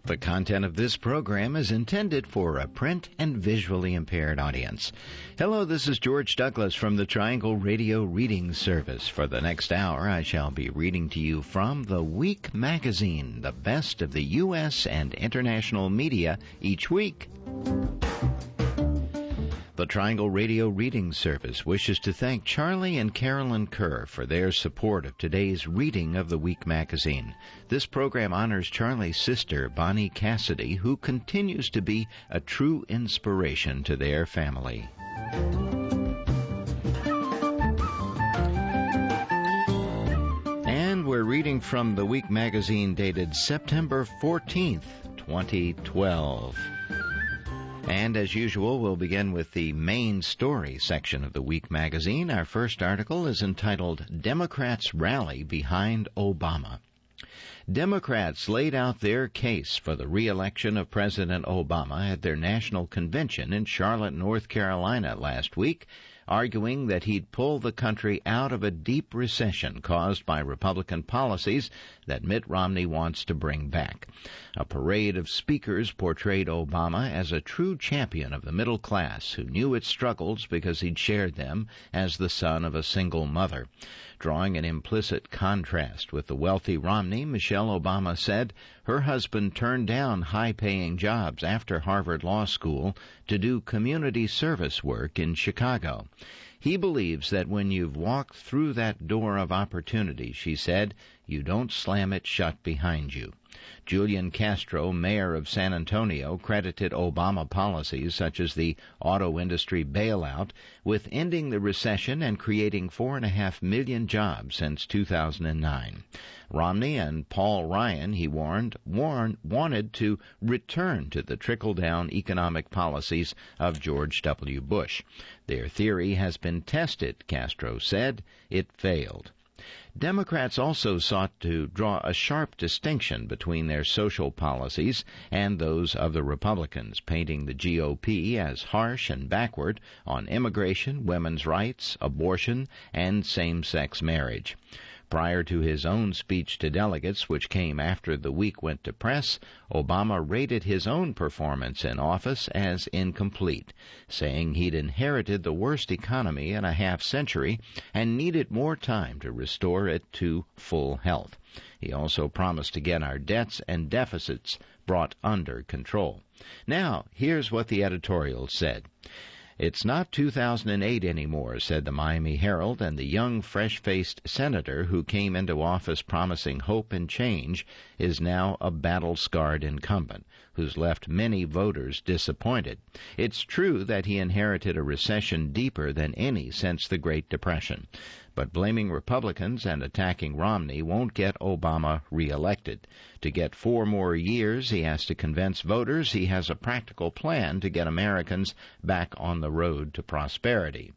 The content of this program is intended for a print and visually impaired audience. Hello, this is George Douglas from the Triangle Radio Reading Service. For the next hour, I shall be reading to you from The Week magazine, the best of the U.S. and international media each week. The Triangle Radio Reading Service wishes to thank Charlie and Carolyn Kerr for their support of today's reading of The Week magazine. This program honors Charlie's sister, Bonnie Cassidy, who continues to be a true inspiration to their family. And we're reading from The Week magazine dated September 14th, 2012. And as usual, we'll begin with the main story section of the Week magazine. Our first article is entitled, Democrats Rally Behind Obama. Democrats laid out their case for the re-election of President Obama at their national convention in Charlotte, North Carolina last week, arguing that he'd pull the country out of a deep recession caused by Republican policies that Mitt Romney wants to bring back. A parade of speakers portrayed Obama as a true champion of the middle class who knew its struggles because he'd shared them as the son of a single mother. Drawing an implicit contrast with the wealthy Romney, Michelle Obama said her husband turned down high-paying jobs after Harvard Law School to do community service work in Chicago. He believes that when you've walked through that door of opportunity, she said, you don't slam it shut behind you. Julian Castro, mayor of San Antonio, credited Obama policies such as the auto industry bailout with ending the recession and creating 4.5 million jobs since 2009. Romney and Paul Ryan, he wanted to return to the trickle-down economic policies of George W. Bush. Their theory has been tested, Castro said. It failed. Democrats also sought to draw a sharp distinction between their social policies and those of the Republicans, painting the GOP as harsh and backward on immigration, women's rights, abortion, and same-sex marriage. Prior to his own speech to delegates, which came after the week went to press, Obama rated his own performance in office as incomplete, saying he'd inherited the worst economy in a half-century and needed more time to restore it to full health. He also promised to get our debts and deficits brought under control. Now, here's what the editorial said. It's not 2008 anymore, said the Miami Herald, and the young, fresh-faced senator who came into office promising hope and change is now a battle-scarred incumbent who's left many voters disappointed. It's true that he inherited a recession deeper than any since the Great Depression, but blaming Republicans and attacking Romney won't get Obama reelected. To get 4 more years, he has to convince voters he has a practical plan to get Americans back on the road to prosperity.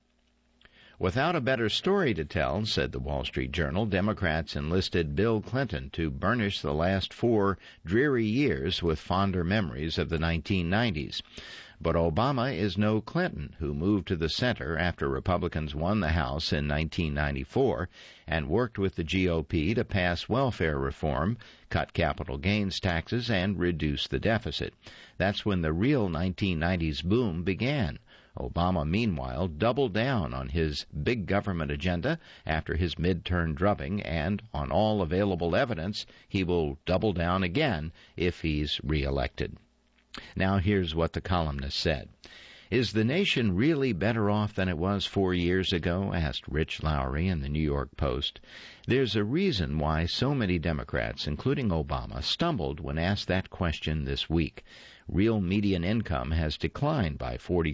Without a better story to tell, said the Wall Street Journal, Democrats enlisted Bill Clinton to burnish the last 4 dreary years with fonder memories of the 1990s. But Obama is no Clinton, who moved to the center after Republicans won the House in 1994 and worked with the GOP to pass welfare reform, cut capital gains taxes, and reduce the deficit. That's when the real 1990s boom began. Obama, meanwhile, doubled down on his big government agenda after his midterm drubbing, and on all available evidence, he will double down again if he's reelected. Now here's what the columnist said. Is the nation really better off than it was 4 years ago? Asked Rich Lowry in the New York Post. There's a reason why so many Democrats, including Obama, stumbled when asked that question this week. Real median income has declined by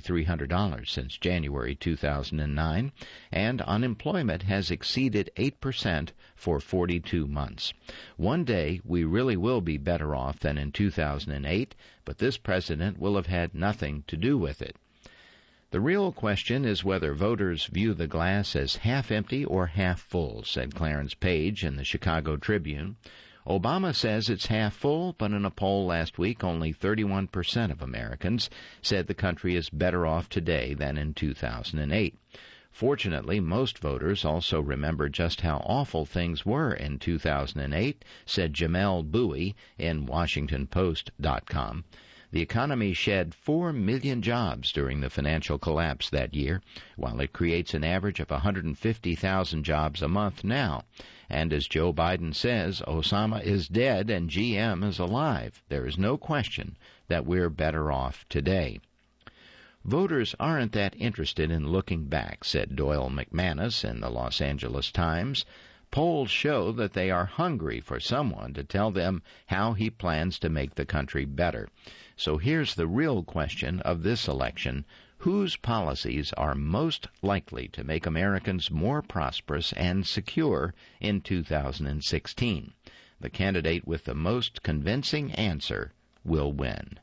$4,300 since January 2009, and unemployment has exceeded 8% for 42 months. One day, we really will be better off than in 2008, but this president will have had nothing to do with it. The real question is whether voters view the glass as half empty or half full, said Clarence Page in the Chicago Tribune. Obama says it's half full, but in a poll last week, only 31% of Americans said the country is better off today than in 2008. Fortunately, most voters also remember just how awful things were in 2008, said Jamel Bowie in WashingtonPost.com. The economy shed 4 million jobs during the financial collapse that year, while it creates an average of 150,000 jobs a month now. And as Joe Biden says, Osama is dead and GM is alive. There is no question that we're better off today. Voters aren't that interested in looking back, said Doyle McManus in the Los Angeles Times. Polls show that they are hungry for someone to tell them how he plans to make the country better. So here's the real question of this election. Whose policies are most likely to make Americans more prosperous and secure in 2016? The candidate with the most convincing answer will win.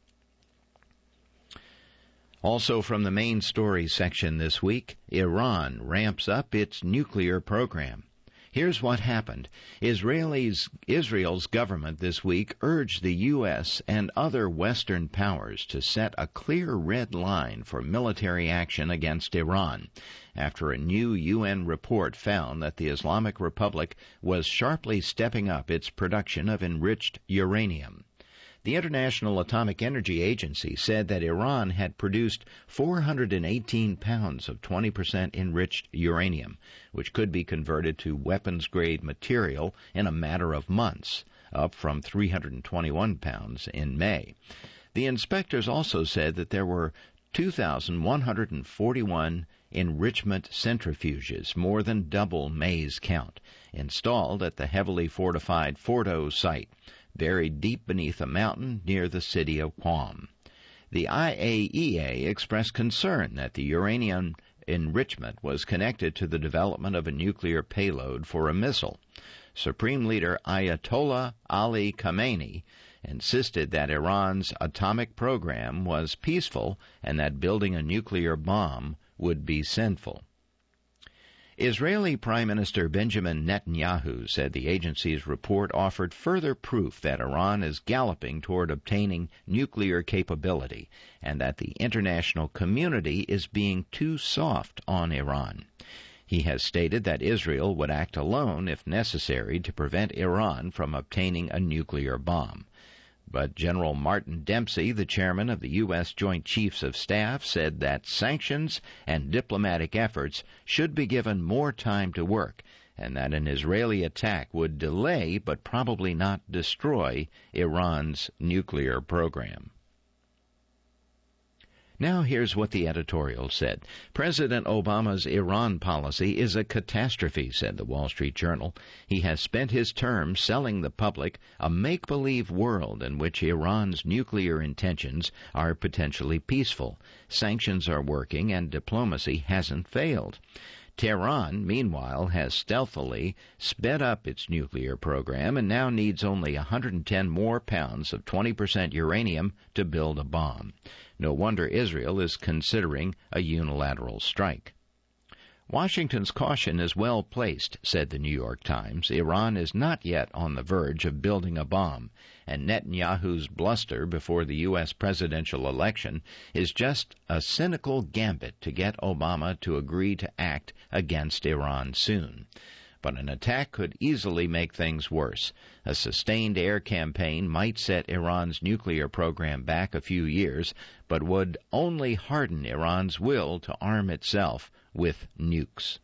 Also from the main story section this week, Iran ramps up its nuclear program. Here's what happened. Israel's government this week urged the U.S. and other Western powers to set a clear red line for military action against Iran after a new UN report found that the Islamic Republic was sharply stepping up its production of enriched uranium. The International Atomic Energy Agency said that Iran had produced 418 pounds of 20% enriched uranium, which could be converted to weapons-grade material in a matter of months, up from 321 pounds in May. The inspectors also said that there were 2,141 enrichment centrifuges, more than double May's count, installed at the heavily fortified Fordo site, buried deep beneath a mountain near the city of Qom. The IAEA expressed concern that the uranium enrichment was connected to the development of a nuclear payload for a missile. Supreme Leader Ayatollah Ali Khamenei insisted that Iran's atomic program was peaceful and that building a nuclear bomb would be sinful. Israeli Prime Minister Benjamin Netanyahu said the agency's report offered further proof that Iran is galloping toward obtaining nuclear capability and that the international community is being too soft on Iran. He has stated that Israel would act alone if necessary to prevent Iran from obtaining a nuclear bomb. But General Martin Dempsey, the chairman of the U.S. Joint Chiefs of Staff, said that sanctions and diplomatic efforts should be given more time to work, and that an Israeli attack would delay but probably not destroy Iran's nuclear program. Now here's what the editorial said. President Obama's Iran policy is a catastrophe, said the Wall Street Journal. He has spent his term selling the public a make-believe world in which Iran's nuclear intentions are potentially peaceful. Sanctions are working and diplomacy hasn't failed. Tehran, meanwhile, has stealthily sped up its nuclear program and now needs only 110 more pounds of 20% uranium to build a bomb. No wonder Israel is considering a unilateral strike. Washington's caution is well placed, said the New York Times. Iran is not yet on the verge of building a bomb, and Netanyahu's bluster before the U.S. presidential election is just a cynical gambit to get Obama to agree to act against Iran soon. But an attack could easily make things worse. A sustained air campaign might set Iran's nuclear program back a few years, but would only harden Iran's will to arm itself with nukes.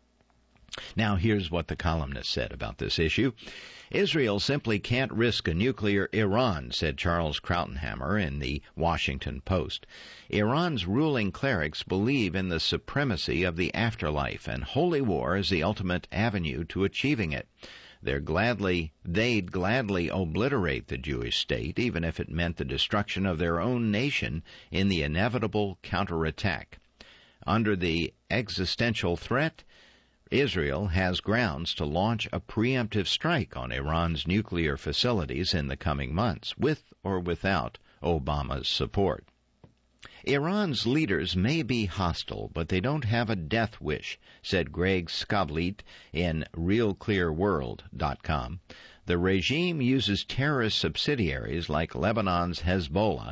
Now here's what the columnist said about this issue. Israel simply can't risk a nuclear Iran, said Charles Krautenhammer in the Washington Post. Iran's ruling clerics believe in the supremacy of the afterlife, and holy war is the ultimate avenue to achieving it. They'd gladly obliterate the Jewish state, even if it meant the destruction of their own nation in the inevitable counterattack. Under the existential threat, Israel has grounds to launch a preemptive strike on Iran's nuclear facilities in the coming months, with or without Obama's support. Iran's leaders may be hostile, but they don't have a death wish, said Greg Skoblit in RealClearWorld.com. The regime uses terrorist subsidiaries like Lebanon's Hezbollah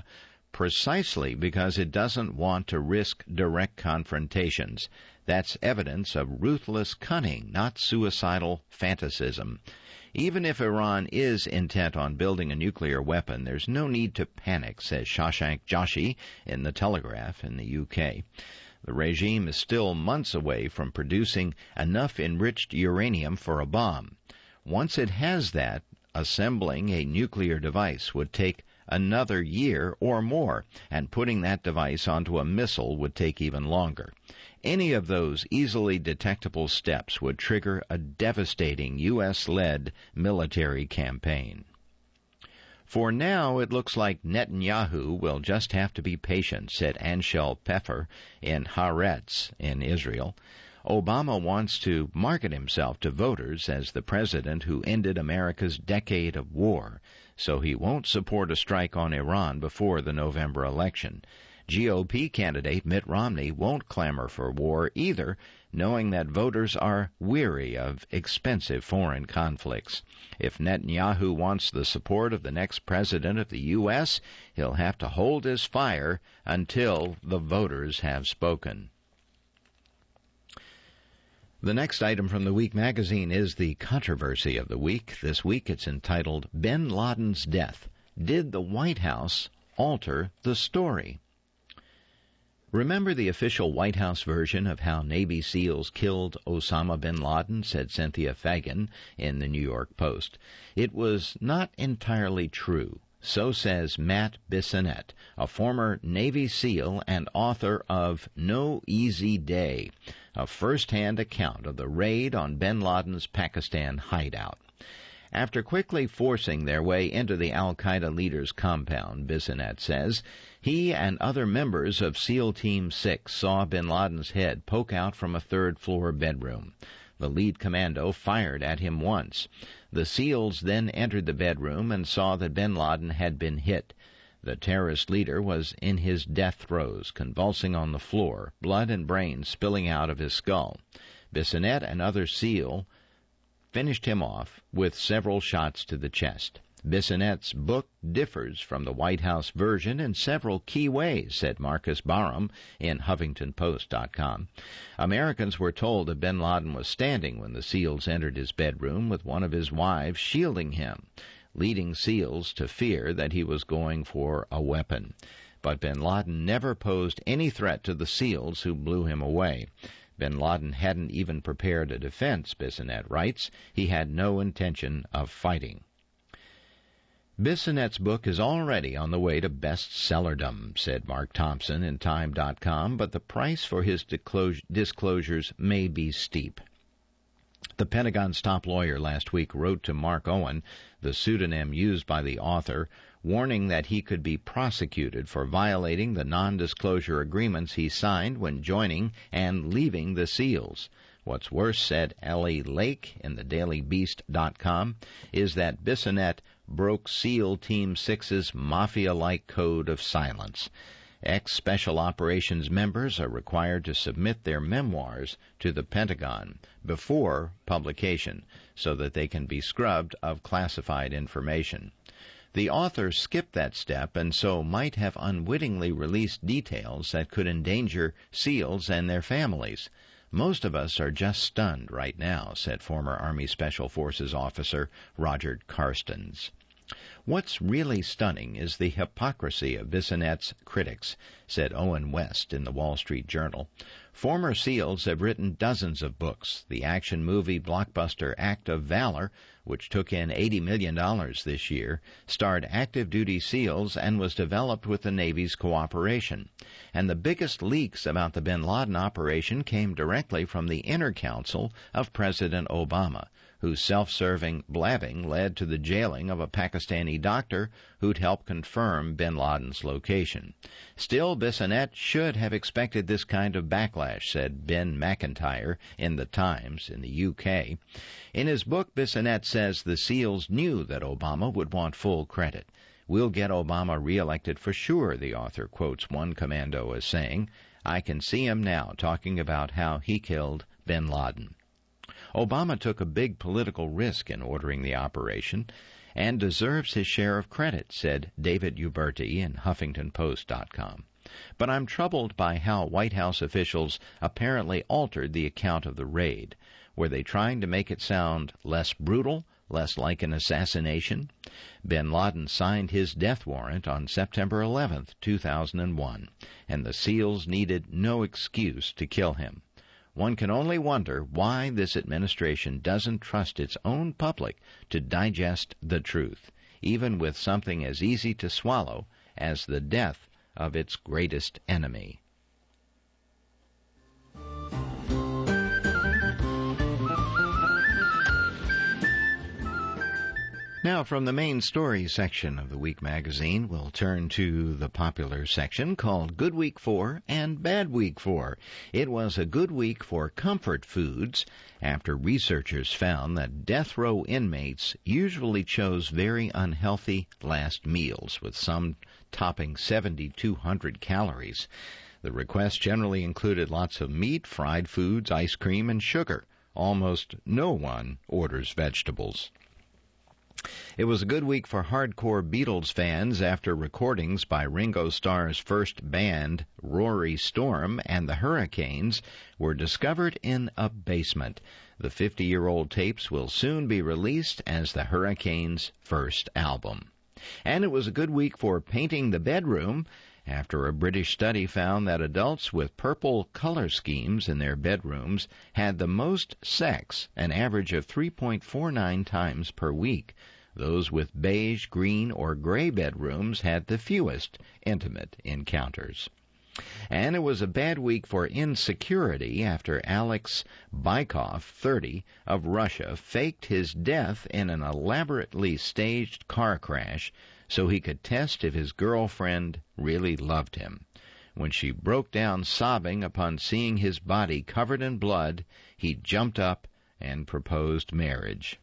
precisely because it doesn't want to risk direct confrontations. That's evidence of ruthless cunning, not suicidal fanaticism. Even if Iran is intent on building a nuclear weapon, there's no need to panic, says Shashank Joshi in The Telegraph in the UK. The regime is still months away from producing enough enriched uranium for a bomb. Once it has that, assembling a nuclear device would take another year or more, and putting that device onto a missile would take even longer. Any of those easily detectable steps would trigger a devastating U.S.-led military campaign. For now, it looks like Netanyahu will just have to be patient, said Anshel Pfeffer in Haaretz in Israel. Obama wants to market himself to voters as the president who ended America's decade of war, so he won't support a strike on Iran before the November election. GOP candidate Mitt Romney won't clamor for war either, knowing that voters are weary of expensive foreign conflicts. If Netanyahu wants the support of the next president of the U.S., he'll have to hold his fire until the voters have spoken. The next item from the Week magazine is the controversy of the week. This week it's entitled, Bin Laden's Death. Did the White House alter the story? Remember the official White House version of how Navy SEALs killed Osama bin Laden, said Cynthia Fagan in the New York Post. It was not entirely true. So says Matt Bissonnette, a former Navy SEAL and author of No Easy Day, a first-hand account of the raid on bin Laden's Pakistan hideout. After quickly forcing their way into the al-Qaeda leader's compound, Bissonnette says, he and other members of SEAL Team 6 saw bin Laden's head poke out from a third-floor bedroom. The lead commando fired at him once. The SEALs then entered the bedroom and saw that bin Laden had been hit. The terrorist leader was in his death throes, convulsing on the floor, blood and brains spilling out of his skull. Bissonnette and other SEAL finished him off with several shots to the chest. Bissonnette's book differs from the White House version in several key ways, said Marcus Barham in HuffingtonPost.com. Americans were told that bin Laden was standing when the SEALs entered his bedroom with one of his wives shielding him, leading SEALs to fear that he was going for a weapon. But bin Laden never posed any threat to the SEALs who blew him away. Bin Laden hadn't even prepared a defense, Bissonnette writes. He had no intention of fighting. Bissonnette's book is already on the way to bestsellerdom, said Mark Thompson in Time.com, but the price for his disclosures may be steep. The Pentagon's top lawyer last week wrote to Mark Owen, the pseudonym used by the author, warning that he could be prosecuted for violating the non-disclosure agreements he signed when joining and leaving the SEALs. What's worse, said Ellie Lake in the DailyBeast.com, is that Bissonnette broke SEAL Team 6's mafia-like code of silence. Ex-Special Operations members are required to submit their memoirs to the Pentagon before publication so that they can be scrubbed of classified information. The author skipped that step and so might have unwittingly released details that could endanger SEALs and their families. Most of us are just stunned right now, said former Army Special Forces officer Roger Carstens. What's really stunning is the hypocrisy of Bissonnette's critics, said Owen West in the Wall Street Journal. Former SEALs have written dozens of books. The action movie blockbuster Act of Valor, which took in $80 million this year, starred active-duty SEALs and was developed with the Navy's cooperation. And the biggest leaks about the bin Laden operation came directly from the inner council of President Obama, whose self-serving blabbing led to the jailing of a Pakistani doctor who'd helped confirm bin Laden's location. Still, Bissonnette should have expected this kind of backlash, said Ben McIntyre in The Times in the UK. In his book, Bissonnette says the SEALs knew that Obama would want full credit. We'll get Obama reelected for sure, the author quotes one commando as saying. I can see him now talking about how he killed bin Laden. Obama took a big political risk in ordering the operation, and deserves his share of credit, said David Uberti in HuffingtonPost.com. But I'm troubled by how White House officials apparently altered the account of the raid. Were they trying to make it sound less brutal, less like an assassination? Bin Laden signed his death warrant on September 11, 2001, and the SEALs needed no excuse to kill him. One can only wonder why this administration doesn't trust its own public to digest the truth, even with something as easy to swallow as the death of its greatest enemy. Now, from the main story section of the Week magazine, we'll turn to the popular section called Good Week 4 and Bad Week 4. It was a good week for comfort foods after researchers found that death row inmates usually chose very unhealthy last meals, with some topping 7,200 calories. The request generally included lots of meat, fried foods, ice cream, and sugar. Almost no one orders vegetables. It was a good week for hardcore Beatles fans after recordings by Ringo Starr's first band, Rory Storm and the Hurricanes, were discovered in a basement. The 50-year-old tapes will soon be released as the Hurricanes' first album. And it was a good week for painting the bedroom after a British study found that adults with purple color schemes in their bedrooms had the most sex, an average of 3.49 times per week. Those with beige, green, or gray bedrooms had the fewest intimate encounters. And it was a bad week for insecurity after Alex Bykov, 30, of Russia, faked his death in an elaborately staged car crash so he could test if his girlfriend really loved him. When she broke down sobbing upon seeing his body covered in blood, he jumped up and proposed marriage.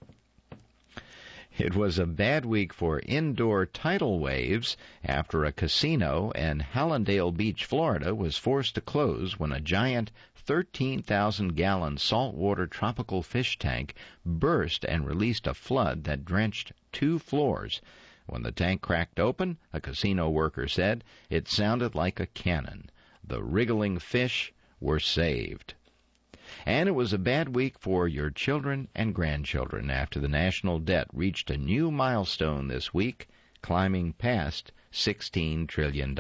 It was a bad week for indoor tidal waves after a casino in Hallandale Beach, Florida, was forced to close when a giant 13,000-gallon saltwater tropical fish tank burst and released a flood that drenched 2 floors. When the tank cracked open, a casino worker said, it sounded like a cannon. The wriggling fish were saved. And it was a bad week for your children and grandchildren after the national debt reached a new milestone this week, climbing past $16 trillion.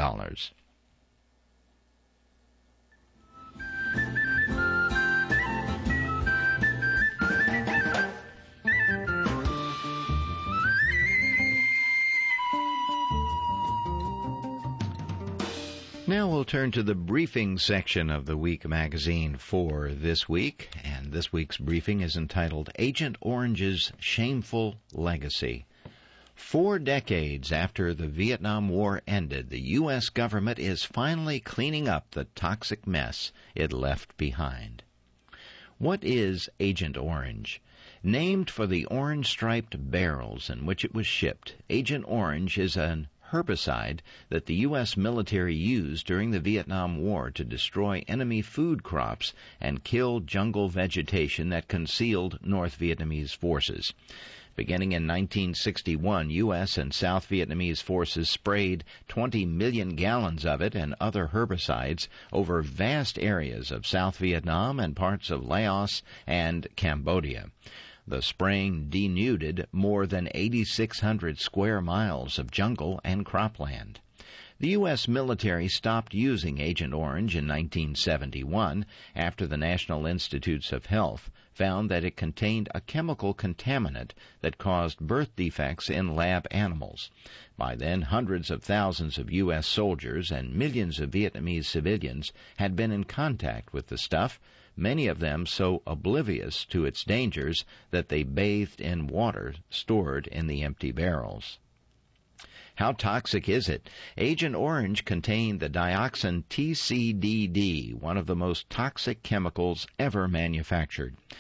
Now we'll turn to the briefing section of the Week magazine for this week, and this week's briefing is entitled Agent Orange's Shameful Legacy. 4 decades after the Vietnam War ended, the U.S. government is finally cleaning up the toxic mess it left behind. What is Agent Orange? Named for the orange-striped barrels in which it was shipped, Agent Orange is an herbicide that the U.S. military used during the Vietnam War to destroy enemy food crops and kill jungle vegetation that concealed North Vietnamese forces. Beginning in 1961, U.S. and South Vietnamese forces sprayed 20 million gallons of it and other herbicides over vast areas of South Vietnam and parts of Laos and Cambodia. The spraying denuded more than 8,600 square miles of jungle and cropland. The U.S. military stopped using Agent Orange in 1971 after the National Institutes of Health found that it contained a chemical contaminant that caused birth defects in lab animals. By then, hundreds of thousands of U.S. soldiers and millions of Vietnamese civilians had been in contact with the stuff, many of them so oblivious to its dangers that they bathed in water stored in the empty barrels. How toxic is it? Agent Orange contained the dioxin TCDD, one of the most toxic chemicals ever manufactured.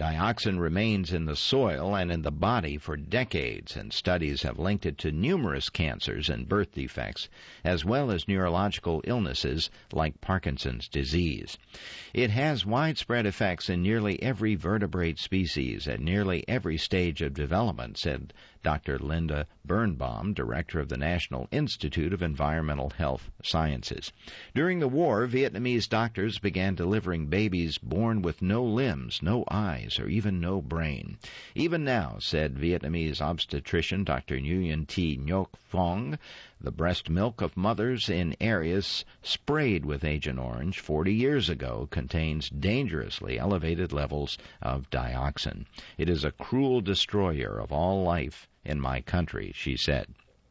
Dioxin remains in the soil and in the body for decades, and studies have linked it to numerous cancers and birth defects, as well as neurological illnesses like Parkinson's disease. It has widespread effects in nearly every vertebrate species at nearly every stage of development, said Dr. Linda Birnbaum, director of the National Institute of Environmental Health Sciences. During the war, Vietnamese doctors began delivering babies born with no limbs, no eyes, or even no brain. Even now, said Vietnamese obstetrician Dr. Nguyen T. Ngoc Phong, the breast milk of mothers in areas sprayed with Agent Orange 40 years ago contains dangerously elevated levels of dioxin. It is a cruel destroyer of all life in my country, she said.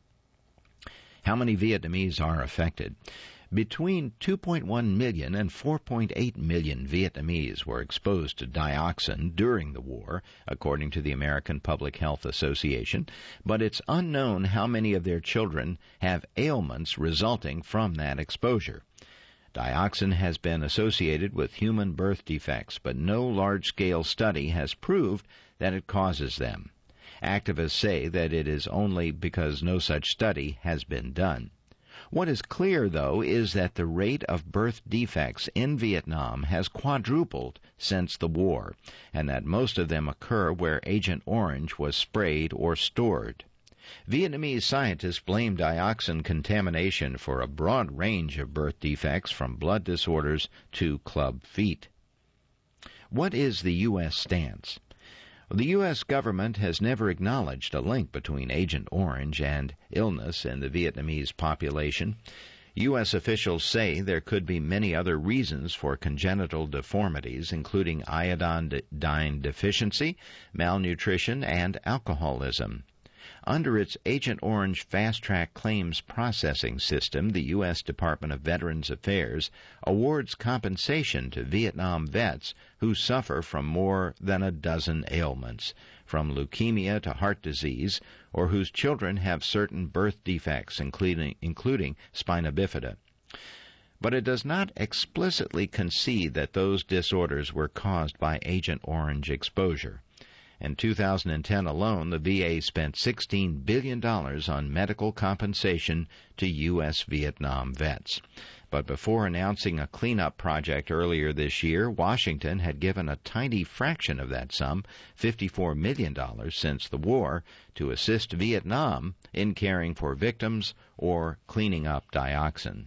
How many Vietnamese are affected? Between 2.1 million and 4.8 million Vietnamese were exposed to dioxin during the war, according to the American Public Health Association, but it's unknown how many of their children have ailments resulting from that exposure. Dioxin has been associated with human birth defects, but no large-scale study has proved that it causes them. Activists say that it is only because no such study has been done. What is clear, though, is that the rate of birth defects in Vietnam has quadrupled since the war, and that most of them occur where Agent Orange was sprayed or stored. Vietnamese scientists blame dioxin contamination for a broad range of birth defects, from blood disorders to club feet. What is the U.S. stance? The U.S. government has never acknowledged a link between Agent Orange and illness in the Vietnamese population. U.S. officials say there could be many other reasons for congenital deformities, including iodine deficiency, malnutrition, and alcoholism. Under its Agent Orange fast-track claims processing system, the U.S. Department of Veterans Affairs awards compensation to Vietnam vets who suffer from more than a dozen ailments, from leukemia to heart disease, or whose children have certain birth defects, including spina bifida. But it does not explicitly concede that those disorders were caused by Agent Orange exposure. In 2010 alone, the VA spent $16 billion on medical compensation to U.S. Vietnam vets. But before announcing a cleanup project earlier this year, Washington had given a tiny fraction of that sum, $54 million since the war, to assist Vietnam in caring for victims or cleaning up dioxin.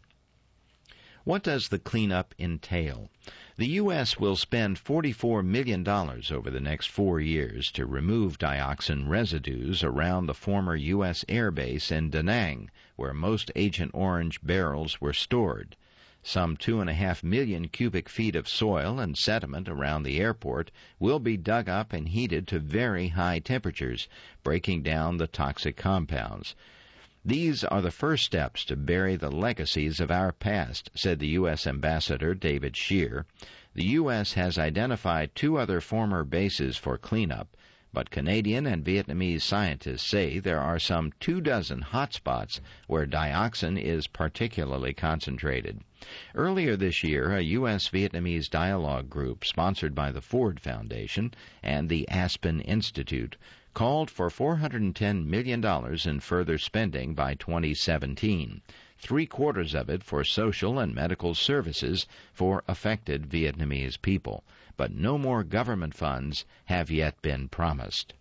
What does the cleanup entail? The U.S. will spend $44 million over the next 4 years to remove dioxin residues around the former U.S. Air Base in Da Nang, where most Agent Orange barrels were stored. Some 2.5 million cubic feet of soil and sediment around the airport will be dug up and heated to very high temperatures, breaking down the toxic compounds. These are the first steps to bury the legacies of our past, said the U.S. Ambassador David Scheer. The U.S. has identified 2 other former bases for cleanup, but Canadian and Vietnamese scientists say there are some 24 hotspots where dioxin is particularly concentrated. Earlier this year, a U.S.-Vietnamese dialogue group sponsored by the Ford Foundation and the Aspen Institute called for $410 million in further spending by 2017, 3/4 of it for social and medical services for affected Vietnamese people. But no more government funds have yet been promised.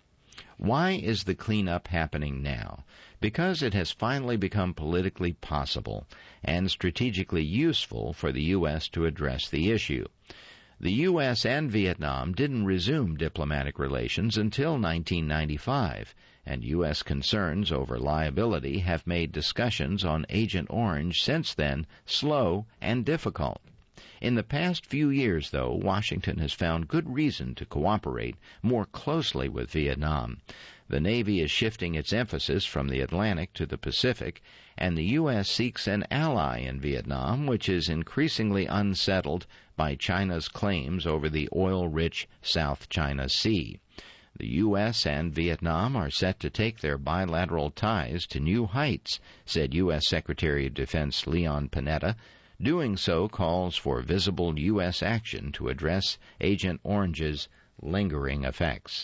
Why is the cleanup happening now? Because it has finally become politically possible and strategically useful for the U.S. to address the issue. The U.S. and Vietnam didn't resume diplomatic relations until 1995, and U.S. concerns over liability have made discussions on Agent Orange since then slow and difficult. In the past few years, though, Washington has found good reason to cooperate more closely with Vietnam. The Navy is shifting its emphasis from the Atlantic to the Pacific, and the U.S. seeks an ally in Vietnam, which is increasingly unsettled by China's claims over the oil-rich South China Sea. The U.S. and Vietnam are set to take their bilateral ties to new heights, said U.S. Secretary of Defense Leon Panetta. Doing so calls for visible U.S. action to address Agent Orange's lingering effects.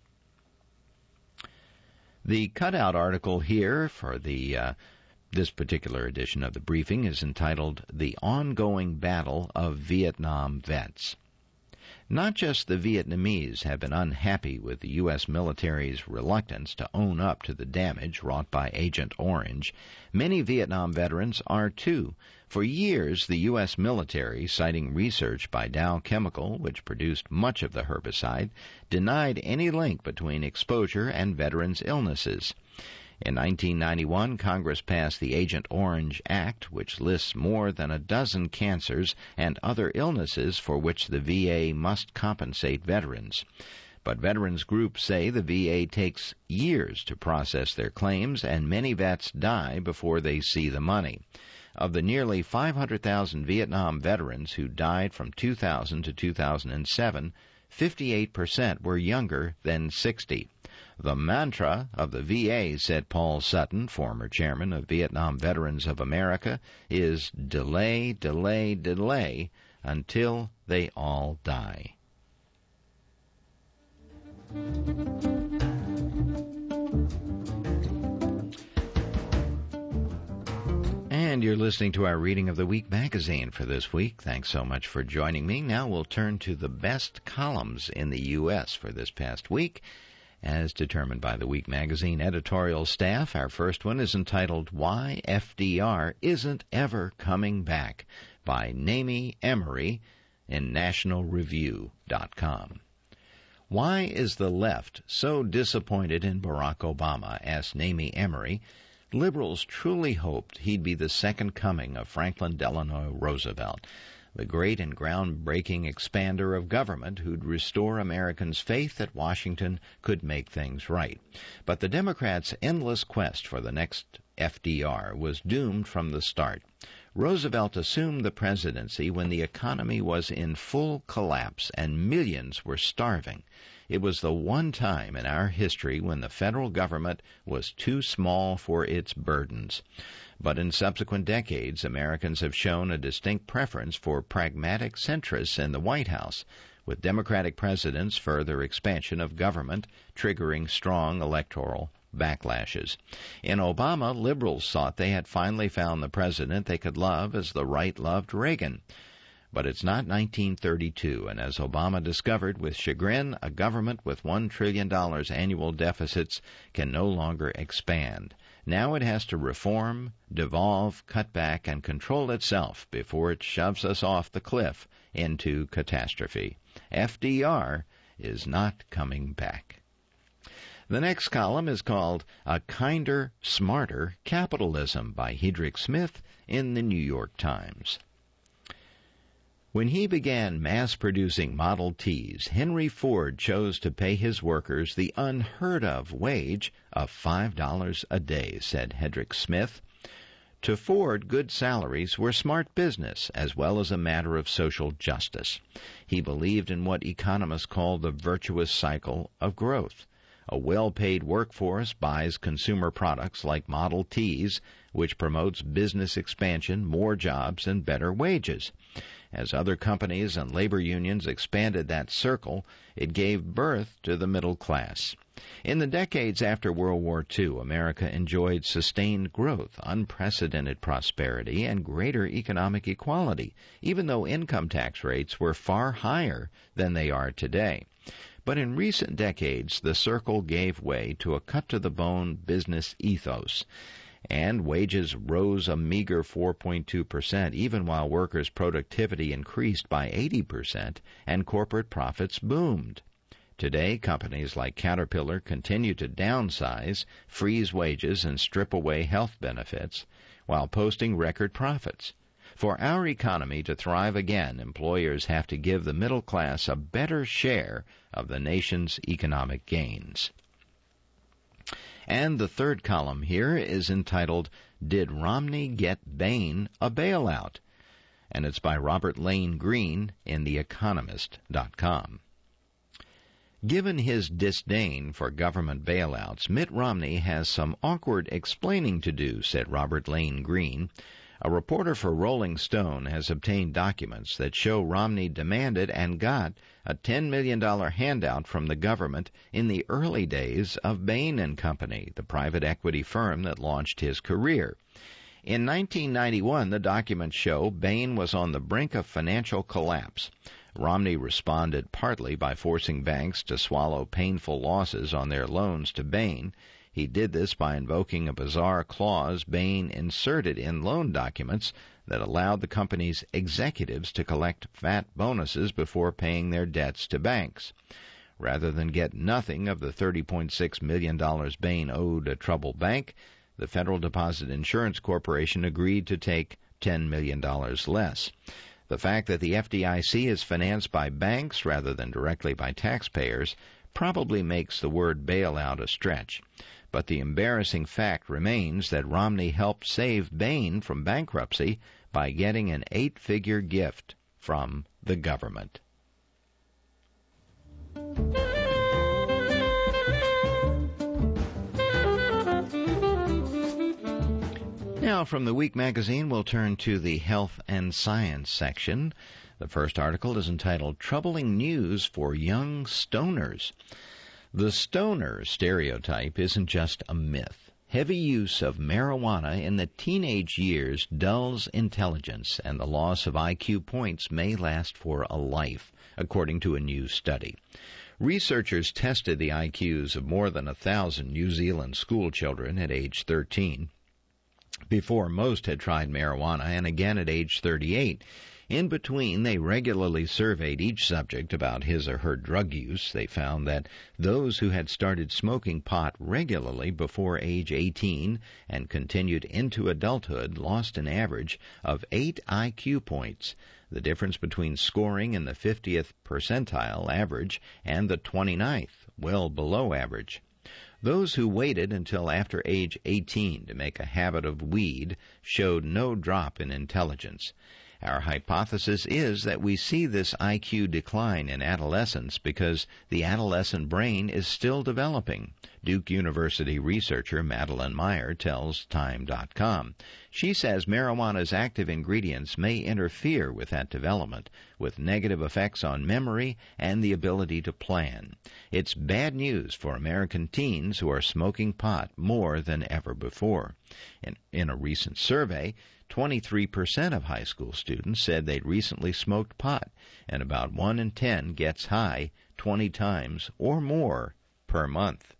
The cutout article here for this particular edition of the briefing is entitled "The Ongoing Battle of Vietnam Vets." Not just the Vietnamese have been unhappy with the U.S. military's reluctance to own up to the damage wrought by Agent Orange. Many Vietnam veterans are too. For years, the U.S. military, citing research by Dow Chemical, which produced much of the herbicide, denied any link between exposure and veterans' illnesses. In 1991, Congress passed the Agent Orange Act, which lists more than a dozen cancers and other illnesses for which the VA must compensate veterans. But veterans groups say the VA takes years to process their claims, and many vets die before they see the money. Of the nearly 500,000 Vietnam veterans who died from 2000 to 2007, 58% were younger than 60. The mantra of the VA, said Paul Sutton, former chairman of Vietnam Veterans of America, is delay, delay, delay until they all die. And you're listening to our Reading of the Week magazine for this week. Thanks so much for joining me. Now we'll turn to the best columns in the U.S. for this past week, as determined by the Week magazine editorial staff. Our first one is entitled "Why FDR Isn't Ever Coming Back" by Namie Emery in nationalreview.com. Why is the left so disappointed in Barack Obama? Asked Namie Emery. Liberals truly hoped he'd be the second coming of Franklin Delano Roosevelt, the great and groundbreaking expander of government who'd restore Americans' faith that Washington could make things right. But the Democrats' endless quest for the next FDR was doomed from the start. Roosevelt assumed the presidency when the economy was in full collapse and millions were starving. It was the one time in our history when the federal government was too small for its burdens. But in subsequent decades, Americans have shown a distinct preference for pragmatic centrists in the White House, with Democratic presidents' further expansion of government triggering strong electoral backlashes. In Obama, liberals thought they had finally found the president they could love as the right loved Reagan. But it's not 1932, and as Obama discovered with chagrin, a government with $1 trillion annual deficits can no longer expand. Now it has to reform, devolve, cut back, and control itself before it shoves us off the cliff into catastrophe. FDR is not coming back. The next column is called "A Kinder, Smarter Capitalism" by Hedrick Smith in the New York Times. When he began mass-producing Model Ts, Henry Ford chose to pay his workers the unheard-of wage of $5 a day, said Hedrick Smith. To Ford, good salaries were smart business as well as a matter of social justice. He believed in what economists call the virtuous cycle of growth. A well-paid workforce buys consumer products like Model Ts, which promotes business expansion, more jobs, and better wages. As other companies and labor unions expanded that circle, it gave birth to the middle class. In the decades after World War II, America enjoyed sustained growth, unprecedented prosperity, and greater economic equality, even though income tax rates were far higher than they are today. But in recent decades, the circle gave way to a cut-to-the-bone business ethos, and wages rose a meager 4.2%, even while workers' productivity increased by 80% and corporate profits boomed. Today, companies like Caterpillar continue to downsize, freeze wages, and strip away health benefits, while posting record profits. For our economy to thrive again, employers have to give the middle class a better share of the nation's economic gains. And the third column here is entitled, "Did Romney Get Bain a Bailout?" And it's by Robert Lane Greene in TheEconomist.com. Given his disdain for government bailouts, Mitt Romney has some awkward explaining to do, said Robert Lane Greene. A reporter for Rolling Stone has obtained documents that show Romney demanded and got a $10 million handout from the government in the early days of Bain & Company, the private equity firm that launched his career. In 1991, the documents show Bain was on the brink of financial collapse. Romney responded partly by forcing banks to swallow painful losses on their loans to Bain. He did this by invoking a bizarre clause Bain inserted in loan documents that allowed the company's executives to collect fat bonuses before paying their debts to banks. Rather than get nothing of the $30.6 million Bain owed a troubled bank, the Federal Deposit Insurance Corporation agreed to take $10 million less. The fact that the FDIC is financed by banks rather than directly by taxpayers probably makes the word bailout a stretch. But the embarrassing fact remains that Romney helped save Bain from bankruptcy by getting an 8-figure gift from the government. Now, from the Week magazine, we'll turn to the Health and Science section. The first article is entitled, Troubling News for Young Stoners. The stoner stereotype isn't just a myth. Heavy use of marijuana in the teenage years dulls intelligence, and the loss of IQ points may last for a life, according to a new study. Researchers tested the IQs of more than 1,000 New Zealand school children at age 13. Before most had tried marijuana, and again at age 38. In between, they regularly surveyed each subject about his or her drug use. They found that those who had started smoking pot regularly before age 18 and continued into adulthood lost an average of 8 IQ points, the difference between scoring in the 50th percentile average and the 29th, well below average. Those who waited until after age 18 to make a habit of weed showed no drop in intelligence. Our hypothesis is that we see this IQ decline in adolescence because the adolescent brain is still developing, Duke University researcher Madeline Meyer tells Time.com. She says marijuana's active ingredients may interfere with that development, with negative effects on memory and the ability to plan. It's bad news for American teens who are smoking pot more than ever before. In a recent survey, 23% of high school students said they'd recently smoked pot, and about 1 in 10 gets high 20 times or more per month.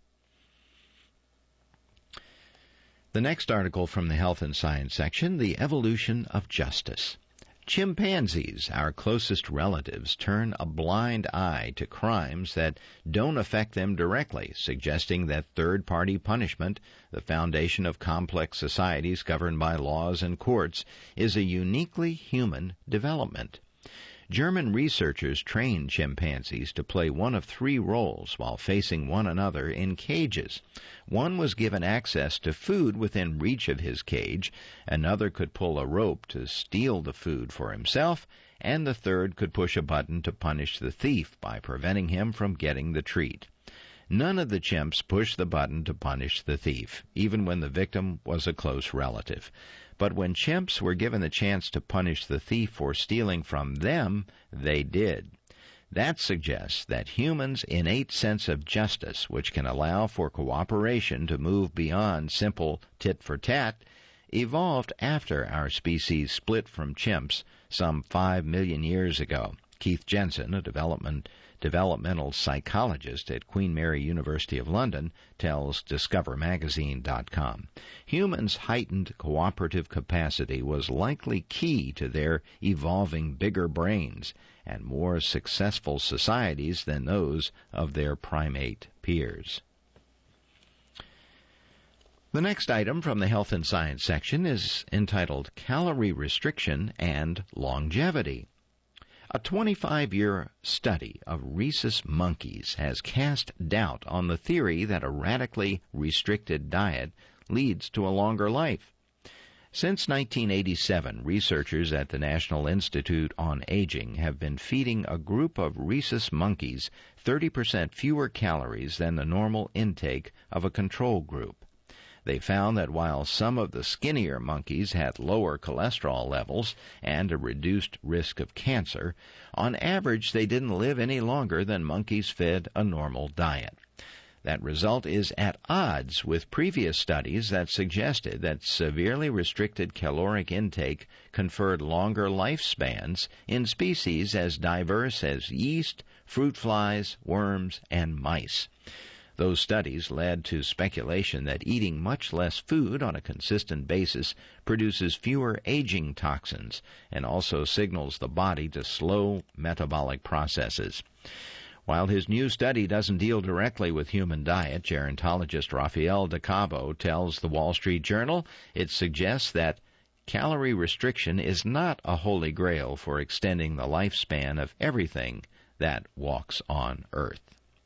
The next article from the Health and Science section, The Evolution of Justice. Chimpanzees, our closest relatives, turn a blind eye to crimes that don't affect them directly, suggesting that third-party punishment, the foundation of complex societies governed by laws and courts, is a uniquely human development. German researchers trained chimpanzees to play one of 3 roles while facing one another in cages. One was given access to food within reach of his cage, another could pull a rope to steal the food for himself, and the third could push a button to punish the thief by preventing him from getting the treat. None of the chimps pushed the button to punish the thief, even when the victim was a close relative. But when chimps were given the chance to punish the thief for stealing from them, they did. That suggests that humans' innate sense of justice, which can allow for cooperation to move beyond simple tit-for-tat, evolved after our species split from chimps some 5 million years ago. Keith Jensen, a developmental psychologist at Queen Mary University of London, tells DiscoverMagazine.com. Humans' heightened cooperative capacity was likely key to their evolving bigger brains and more successful societies than those of their primate peers. The next item from the Health and Science section is entitled Calorie Restriction and Longevity. A 25-year study of rhesus monkeys has cast doubt on the theory that a radically restricted diet leads to a longer life. Since 1987, researchers at the National Institute on Aging have been feeding a group of rhesus monkeys 30% fewer calories than the normal intake of a control group. They found that while some of the skinnier monkeys had lower cholesterol levels and a reduced risk of cancer, on average they didn't live any longer than monkeys fed a normal diet. That result is at odds with previous studies that suggested that severely restricted caloric intake conferred longer lifespans in species as diverse as yeast, fruit flies, worms, and mice. Those studies led to speculation that eating much less food on a consistent basis produces fewer aging toxins and also signals the body to slow metabolic processes. While his new study doesn't deal directly with human diet, gerontologist Rafael DeCabo tells the Wall Street Journal it suggests that calorie restriction is not a holy grail for extending the lifespan of everything that walks on Earth.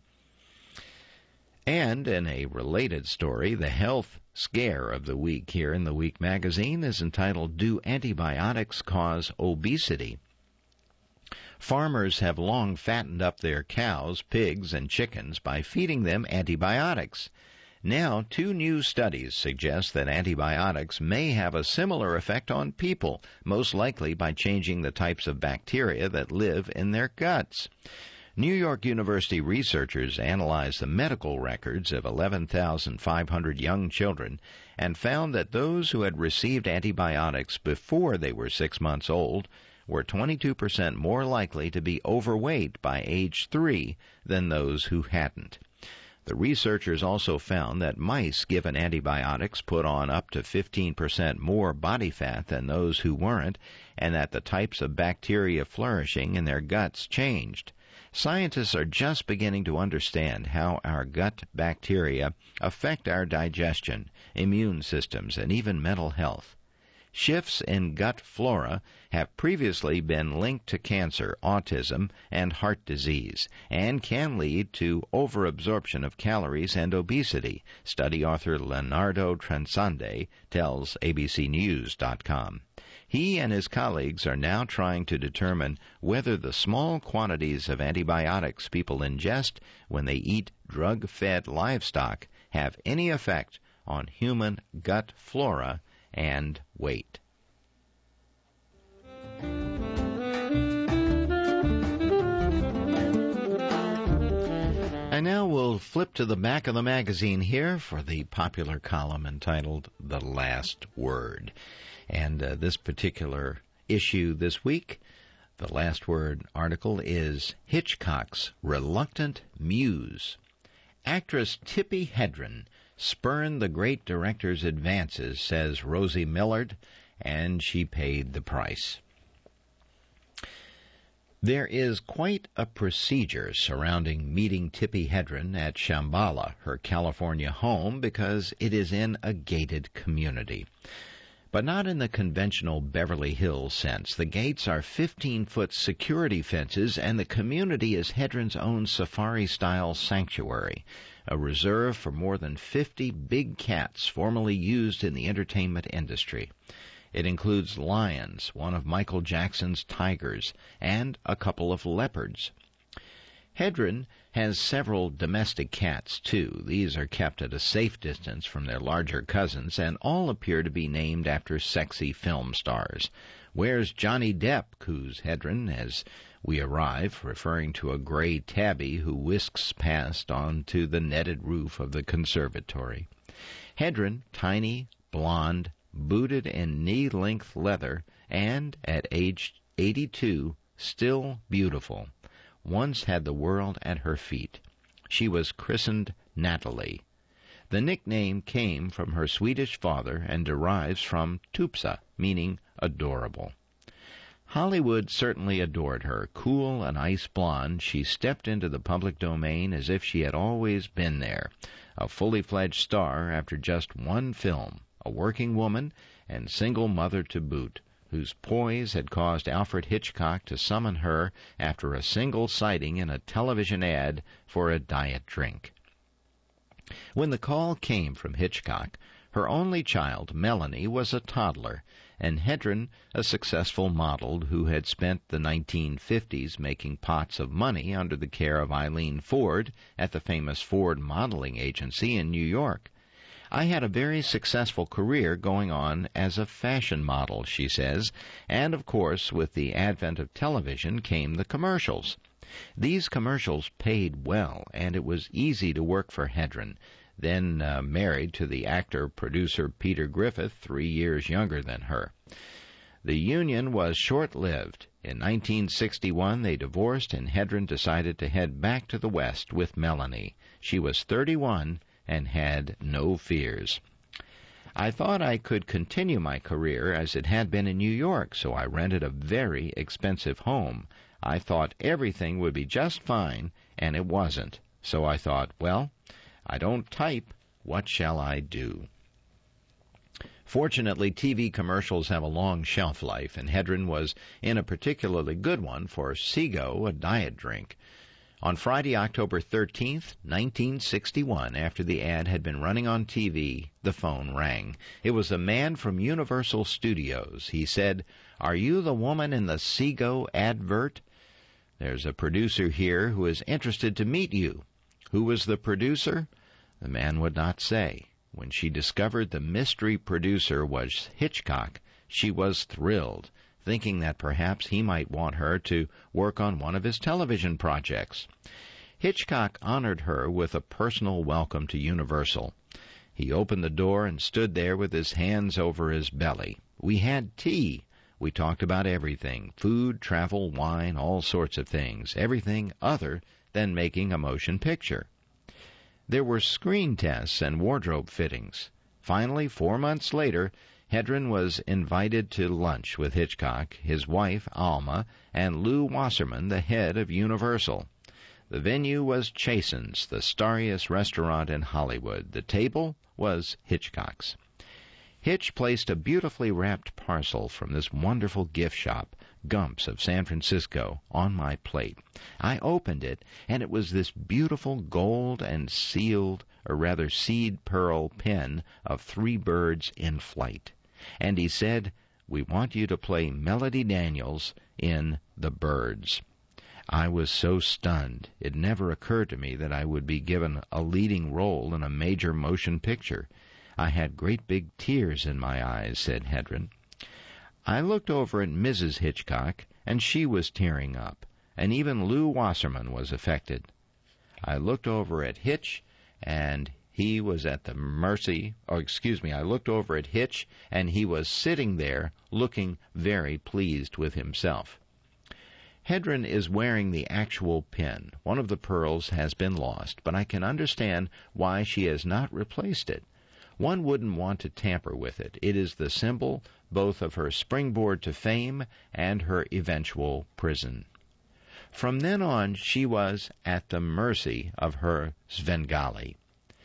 And in a related story, the health scare of the week here in the Week magazine is entitled, Do Antibiotics Cause Obesity? Farmers have long fattened up their cows, pigs, and chickens by feeding them antibiotics. Now, 2 new studies suggest that antibiotics may have a similar effect on people, most likely by changing the types of bacteria that live in their guts. New York University researchers analyzed the medical records of 11,500 young children and found that those who had received antibiotics before they were 6 months old were 22% more likely to be overweight by age 3 than those who hadn't. The researchers also found that mice given antibiotics put on up to 15% more body fat than those who weren't, and that the types of bacteria flourishing in their guts changed. Scientists are just beginning to understand how our gut bacteria affect our digestion, immune systems, and even mental health. Shifts in gut flora have previously been linked to cancer, autism, and heart disease, and can lead to overabsorption of calories and obesity, study author Leonardo Transande tells abcnews.com. He and his colleagues are now trying to determine whether the small quantities of antibiotics people ingest when they eat drug-fed livestock have any effect on human gut flora and weight. And now we'll flip to the back of the magazine here for the popular column entitled The Last Word. And this particular issue this week, the Last Word article is Hitchcock's Reluctant Muse. Actress Tippi Hedren spurned the great director's advances, says Rosie Millard, and she paid the price. There is quite a procedure surrounding meeting Tippi Hedren at Shambhala, her California home, because it is in a gated community. But not in the conventional Beverly Hills sense. The gates are 15-foot security fences, and the community is Hedren's own safari-style sanctuary, a reserve for more than 50 big cats formerly used in the entertainment industry. It includes lions, one of Michael Jackson's tigers, and a couple of leopards. Hedren has several domestic cats, too. These are kept at a safe distance from their larger cousins, and all appear to be named after sexy film stars. Where's Johnny Depp, coos Hedren as we arrive, referring to a gray tabby who whisks past onto the netted roof of the conservatory. Hedren, tiny, blonde, booted in knee-length leather, and, at age 82, still beautiful, once had the world at her feet. She was christened Natalie. The nickname came from her Swedish father and derives from Tupsa, meaning adorable. Hollywood certainly adored her. Cool and ice blonde, she stepped into the public domain as if she had always been there, a fully-fledged star after just one film, a working woman and single mother to boot, whose poise had caused Alfred Hitchcock to summon her after a single sighting in a television ad for a diet drink. When the call came from Hitchcock, her only child, Melanie, was a toddler, and Hedren, a successful model who had spent the 1950s making pots of money under the care of Eileen Ford at the famous Ford Modeling Agency in New York. I had a very successful career going on as a fashion model, she says, and of course, with the advent of television came the commercials. These commercials paid well, and it was easy to work for Hedren, then married to the actor-producer Peter Griffith, 3 years younger than her. The union was short-lived. In 1961, they divorced, and Hedren decided to head back to the West with Melanie. She was 31 and had no fears. I thought I could continue my career as it had been in New York, so I rented a very expensive home. I thought everything would be just fine, and it wasn't. So I thought, well, I don't type. What shall I do? Fortunately, TV commercials have a long shelf life, and Hedren was in a particularly good one for Seago, a diet drink. On Friday, October 13th, 1961, after the ad had been running on TV, the phone rang. It was a man from Universal Studios. He said, "Are you the woman in the Seago advert? There's a producer here who is interested to meet you." Who was the producer? The man would not say. When she discovered the mystery producer was Hitchcock, she was thrilled, thinking that perhaps he might want her to work on one of his television projects. Hitchcock honored her with a personal welcome to Universal. He opened the door and stood there with his hands over his belly. We had tea. We talked about everything, food, travel, wine, all sorts of things, everything other than making a motion picture. There were screen tests and wardrobe fittings. Finally, 4 months later, Hedren was invited to lunch with Hitchcock, his wife, Alma, and Lew Wasserman, the head of Universal. The venue was Chasen's, the starriest restaurant in Hollywood. The table was Hitchcock's. Hitch placed a beautifully wrapped parcel from this wonderful gift shop, Gump's of San Francisco, on my plate. I opened it, and it was this beautiful gold and seed pearl pen of 3 birds in flight. And he said, "We want you to play Melody Daniels in The Birds." I was so stunned. It never occurred to me that I would be given a leading role in a major motion picture. I had great big tears in my eyes, said Hedren. I looked over at Mrs. Hitchcock, and she was tearing up, and even Lew Wasserman was affected. I looked over at Hitch, and he was at the mercy, I looked over at Hitch, and he was sitting there looking very pleased with himself. Hedren is wearing the actual pin. One of the pearls has been lost, but I can understand why she has not replaced it. One wouldn't want to tamper with it. It is the symbol both of her springboard to fame and her eventual prison. From then on, she was at the mercy of her Svengali.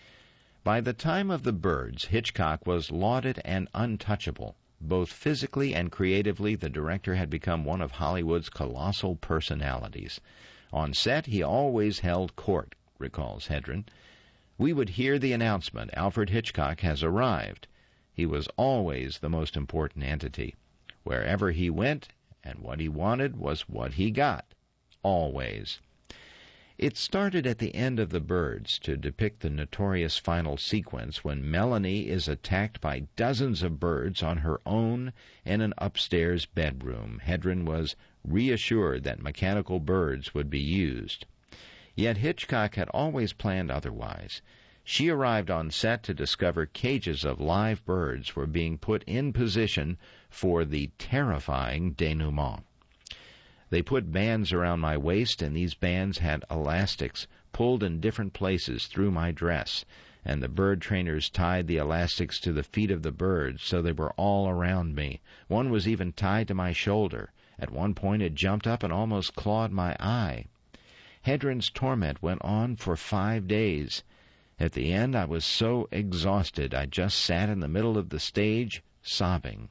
By the time of The Birds, Hitchcock was lauded and untouchable. Both physically and creatively, the director had become one of Hollywood's colossal personalities. On set, he always held court, recalls Hedren. We would hear the announcement, Alfred Hitchcock has arrived. He was always the most important entity. Wherever he went, and what he wanted was what he got. Always. It started at the end of The Birds to depict the notorious final sequence when Melanie is attacked by dozens of birds on her own in an upstairs bedroom. Hedren was reassured that mechanical birds would be used. Yet Hitchcock had always planned otherwise. She arrived on set to discover cages of live birds were being put in position for the terrifying denouement. They put bands around my waist, and these bands had elastics pulled in different places through my dress, and the bird trainers tied the elastics to the feet of the birds so they were all around me. One was even tied to my shoulder. At one point it jumped up and almost clawed my eye. Hedren's torment went on for 5 days. At the end, I was so exhausted I just sat in the middle of the stage, sobbing.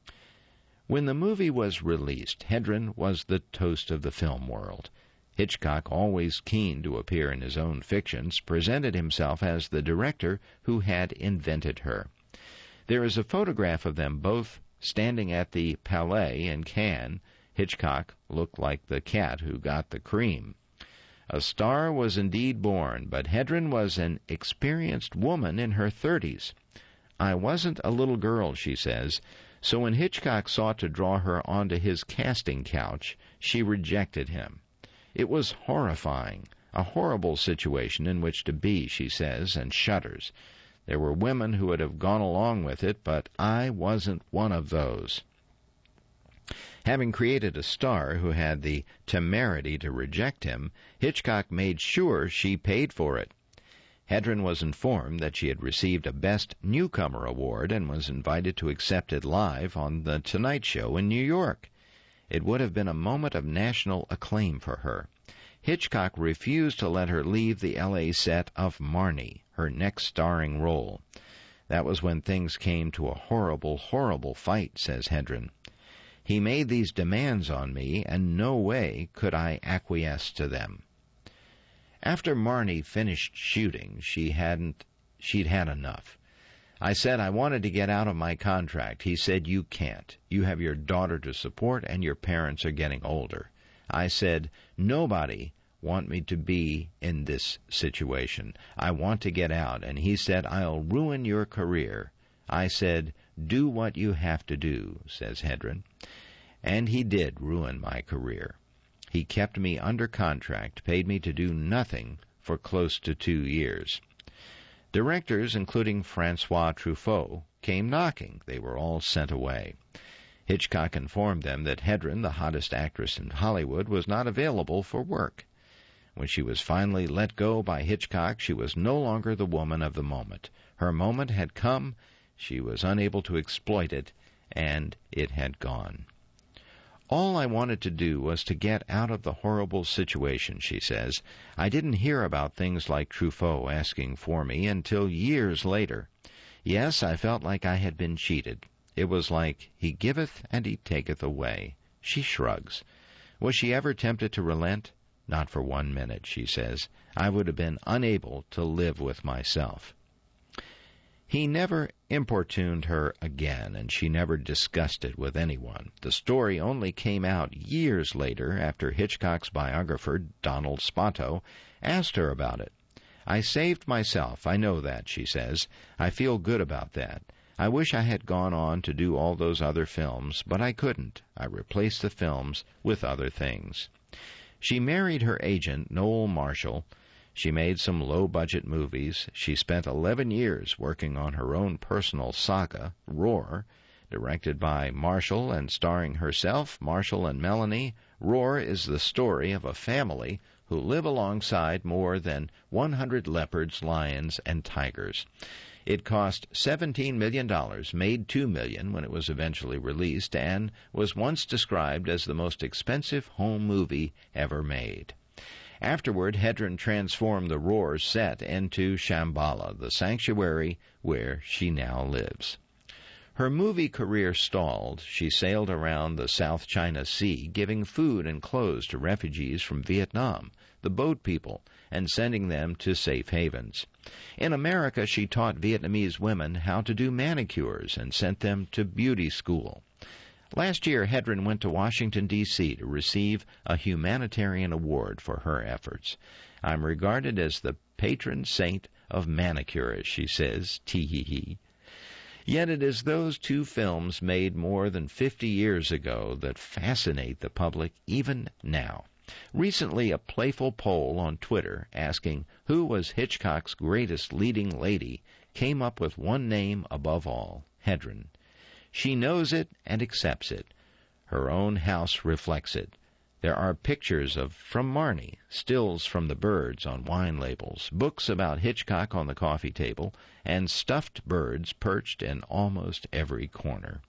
When the movie was released, Hedren was the toast of the film world. Hitchcock, always keen to appear in his own fictions, presented himself as the director who had invented her. There is a photograph of them both standing at the Palais in Cannes. Hitchcock looked like the cat who got the cream. A star was indeed born, but Hedren was an experienced woman in her 30s. I wasn't a little girl, she says, so when Hitchcock sought to draw her onto his casting couch, she rejected him. It was horrifying, a horrible situation in which to be, she says, and shudders. There were women who would have gone along with it, but I wasn't one of those. Having created a star who had the temerity to reject him, Hitchcock made sure she paid for it. Hedren was informed that she had received a Best Newcomer award and was invited to accept it live on The Tonight Show in New York. It would have been a moment of national acclaim for her. Hitchcock refused to let her leave the L.A. set of Marnie, her next starring role. That was when things came to a horrible, horrible fight, says Hedren. He made these demands on me, and no way could I acquiesce to them. After Marnie finished shooting, she'd had enough. I said I wanted to get out of my contract. He said, you can't. You have your daughter to support, and your parents are getting older. I said, nobody want me to be in this situation. I want to get out. And he said, I'll ruin your career. I said, do what you have to do, says Hedren. And he did ruin my career. He kept me under contract, paid me to do nothing for close to 2 years. Directors, including Francois Truffaut, came knocking. They were all sent away. Hitchcock informed them that Hedren, the hottest actress in Hollywood, was not available for work. When she was finally let go by Hitchcock, she was no longer the woman of the moment. Her moment had come, she was unable to exploit it, and it had gone. All I wanted to do was to get out of the horrible situation, she says. I didn't hear about things like Truffaut asking for me until years later. Yes, I felt like I had been cheated. It was like, he giveth and he taketh away. She shrugs. Was she ever tempted to relent? Not for 1 minute, she says. I would have been unable to live with myself. He never importuned her again, and she never discussed it with anyone. The story only came out years later after Hitchcock's biographer, Donald Spoto, asked her about it. I saved myself, I know that, she says. I feel good about that. I wish I had gone on to do all those other films, but I couldn't. I replaced the films with other things. She married her agent, Noel Marshall. She made some low-budget movies. She spent 11 years working on her own personal saga, Roar, directed by Marshall and starring herself, Marshall and Melanie. Roar is the story of a family who live alongside more than 100 leopards, lions, and tigers. It cost $17 million, made $2 million when it was eventually released, and was once described as the most expensive home movie ever made. Afterward, Hedren transformed the Roar set into Shambhala, the sanctuary where she now lives. Her movie career stalled. She sailed around the South China Sea, giving food and clothes to refugees from Vietnam, the boat people, and sending them to safe havens. In America, she taught Vietnamese women how to do manicures and sent them to beauty school. Last year, Hedren went to Washington, D.C. to receive a humanitarian award for her efforts. I'm regarded as the patron saint of manicurists, she says, tee-hee-hee. Yet it is those two films made more than 50 years ago that fascinate the public even now. Recently, a playful poll on Twitter asking who was Hitchcock's greatest leading lady came up with one name above all, Hedren. She knows it and accepts it. Her own house reflects it. There are pictures from Marnie, stills from the birds on wine labels, books about Hitchcock on the coffee table, and stuffed birds perched in almost every corner.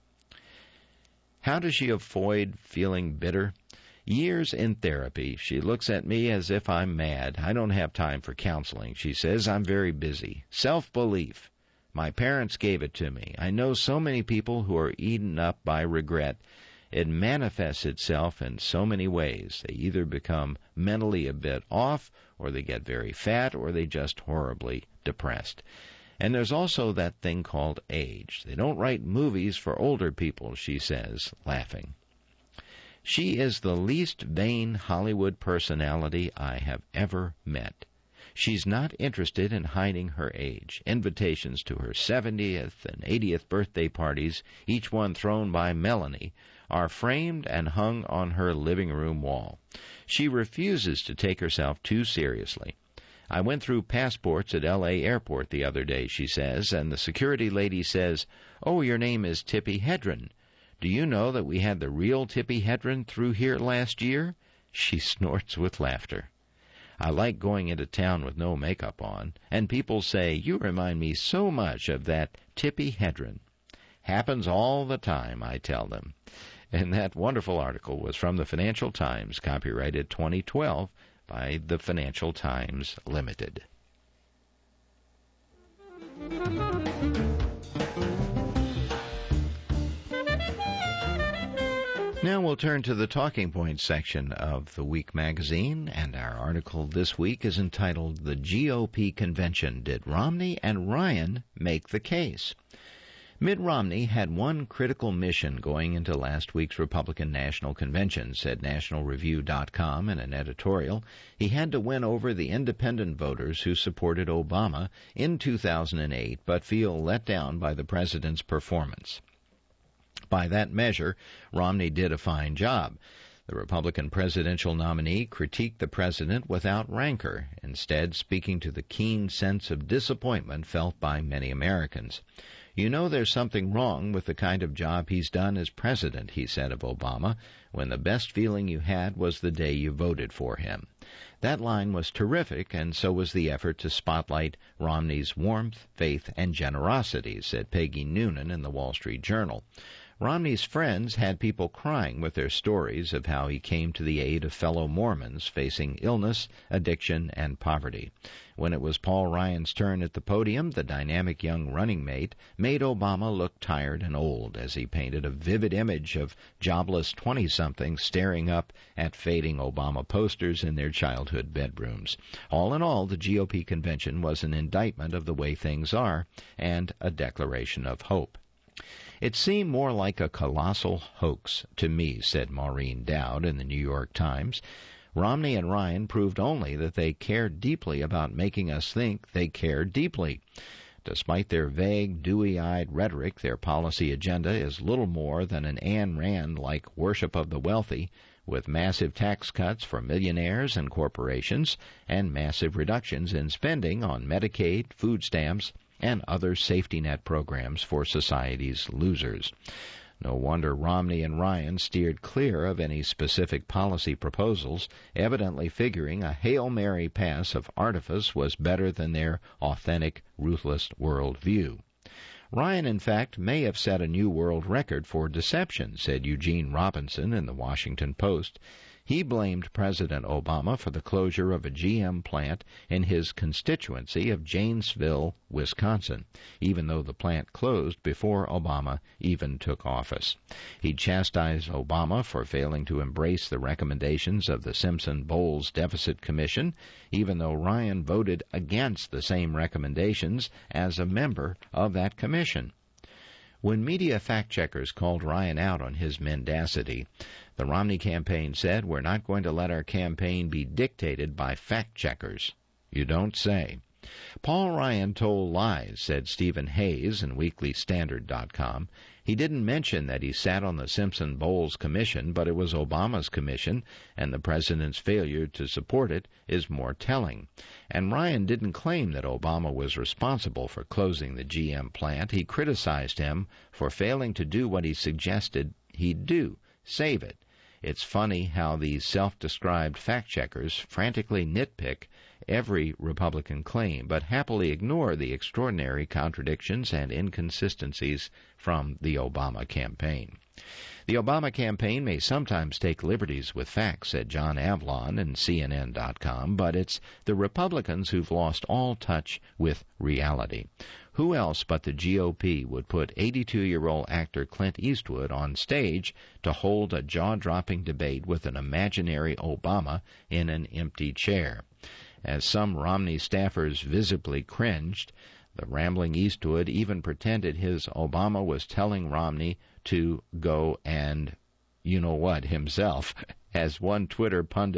How does she avoid feeling bitter? Years in therapy, she looks at me as if I'm mad. I don't have time for counseling, she says. I'm very busy. Self-belief. My parents gave it to me. I know so many people who are eaten up by regret. It manifests itself in so many ways. They either become mentally a bit off, or they get very fat, or they just horribly depressed. And there's also that thing called age. They don't write movies for older people, she says, laughing. She is the least vain Hollywood personality I have ever met. She's not interested in hiding her age. Invitations to her 70th and 80th birthday parties, each one thrown by Melanie, are framed and hung on her living room wall. She refuses to take herself too seriously. I went through passports at L.A. airport the other day, she says, and the security lady says, "Oh, your name is Tippi Hedren. Do you know that we had the real Tippi Hedren through here last year?" She snorts with laughter. I like going into town with no makeup on, and people say, "You remind me so much of that Tippi Hedren." Happens all the time, I tell them. And that wonderful article was from the Financial Times, copyrighted 2012 by the Financial Times Limited. Now we'll turn to the Talking Points section of the Week magazine, and our article this week is entitled, "The GOP Convention. Did Romney and Ryan Make the Case?" Mitt Romney had one critical mission going into last week's Republican National Convention, said NationalReview.com in an editorial. He had to win over the independent voters who supported Obama in 2008 but feel let down by the president's performance. By that measure, Romney did a fine job. The Republican presidential nominee critiqued the president without rancor, instead speaking to the keen sense of disappointment felt by many Americans. "You know there's something wrong with the kind of job he's done as president," he said of Obama, "when the best feeling you had was the day you voted for him." That line was terrific, and so was the effort to spotlight Romney's warmth, faith, and generosity, said Peggy Noonan in the Wall Street Journal. Romney's friends had people crying with their stories of how he came to the aid of fellow Mormons facing illness, addiction, and poverty. When it was Paul Ryan's turn at the podium, the dynamic young running mate made Obama look tired and old as he painted a vivid image of jobless 20-somethings staring up at fading Obama posters in their childhood bedrooms. All in all, the GOP convention was an indictment of the way things are and a declaration of hope. "It seemed more like a colossal hoax to me," said Maureen Dowd in the New York Times. "Romney and Ryan proved only that they cared deeply about making us think they cared deeply. Despite their vague, dewy-eyed rhetoric, their policy agenda is little more than an Ayn Rand-like worship of the wealthy, with massive tax cuts for millionaires and corporations and massive reductions in spending on Medicaid, food stamps, and other safety net programs for society's losers. No wonder Romney and Ryan steered clear of any specific policy proposals, evidently figuring a Hail Mary pass of artifice was better than their authentic, ruthless worldview. Ryan, in fact, may have set a new world record for deception, said Eugene Robinson in the Washington Post. He blamed President Obama for the closure of a GM plant in his constituency of Janesville, Wisconsin, even though the plant closed before Obama even took office. He chastised Obama for failing to embrace the recommendations of the Simpson-Bowles Deficit Commission, even though Ryan voted against the same recommendations as a member of that commission. When media fact-checkers called Ryan out on his mendacity, the Romney campaign said, "We're not going to let our campaign be dictated by fact-checkers." You don't say. Paul Ryan told lies, said Stephen Hayes in WeeklyStandard.com. He didn't mention that he sat on the Simpson-Bowles Commission, but it was Obama's commission, and the president's failure to support it is more telling. And Ryan didn't claim that Obama was responsible for closing the GM plant. He criticized him for failing to do what he suggested he'd do, save it. It's funny how these self-described fact-checkers frantically nitpick every Republican claim, but happily ignore the extraordinary contradictions and inconsistencies from the Obama campaign. The Obama campaign may sometimes take liberties with facts, said John Avlon in CNN.com, but it's the Republicans who've lost all touch with reality. Who else but the GOP would put 82-year-old actor Clint Eastwood on stage to hold a jaw-dropping debate with an imaginary Obama in an empty chair? As some Romney staffers visibly cringed, the rambling Eastwood even pretended his Obama was telling Romney to go and you-know-what himself. As one Twitter pundit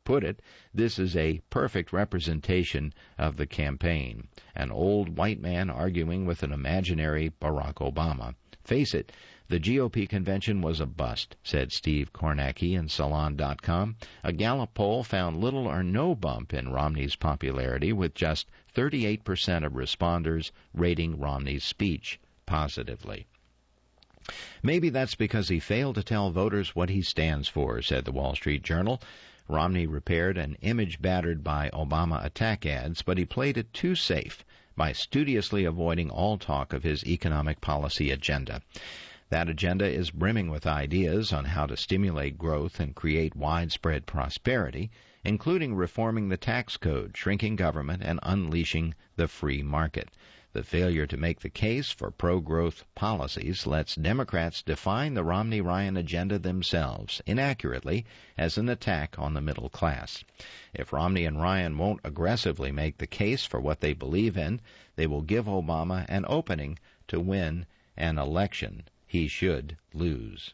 put it, this is a perfect representation of the campaign. An old white man arguing with an imaginary Barack Obama. Face it, the GOP convention was a bust, said Steve Kornacki in Salon.com. A Gallup poll found little or no bump in Romney's popularity, with just 38% of responders rating Romney's speech positively. Maybe that's because he failed to tell voters what he stands for, said the Wall Street Journal. Romney repaired an image battered by Obama attack ads, but he played it too safe by studiously avoiding all talk of his economic policy agenda. That agenda is brimming with ideas on how to stimulate growth and create widespread prosperity, including reforming the tax code, shrinking government, and unleashing the free market. The failure to make the case for pro-growth policies lets Democrats define the Romney-Ryan agenda themselves, inaccurately, as an attack on the middle class. If Romney and Ryan won't aggressively make the case for what they believe in, they will give Obama an opening to win an election he should lose.